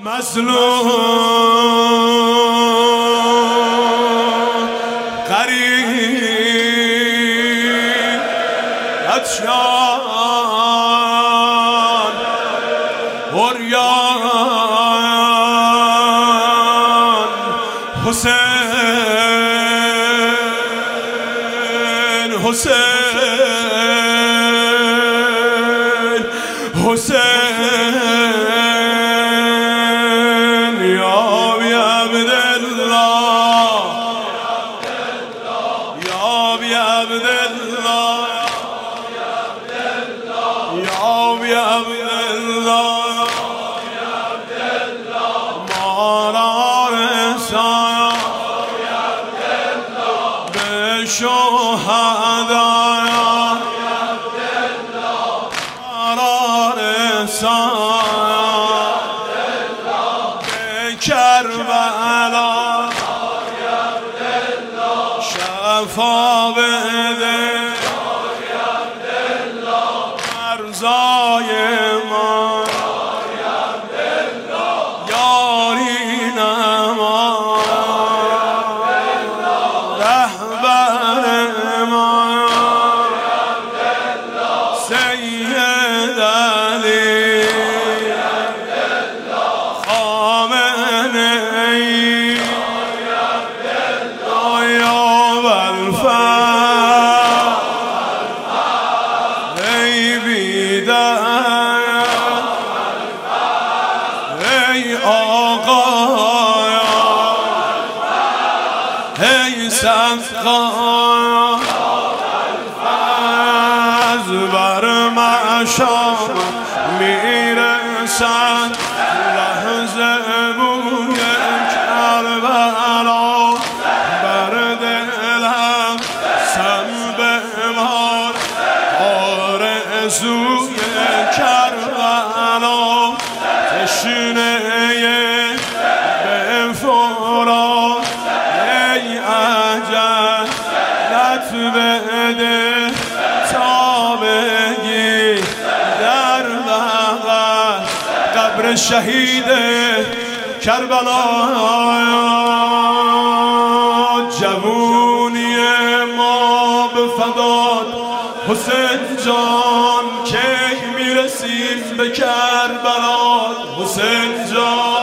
مظلوم غریب عطشان عریان حسین حسین حسین یا ابی عبدالله یا ابی عبدالله یا ابی عبدالله ما را رسان به شهدا کربلا شفا بده مرزای ما یاری نما رهبر ما سید علی ای آقا ای سقا از بر مشام میرسد لحظه بوی کربلا بر دلم سم بمار آرزوی کربلا تشنه به فرات ای اجل لط بده تا بگی در بغل قبر شهید کربلا جوونی ما به فدات حسین جان کی میرسیم به کربلا حسین جان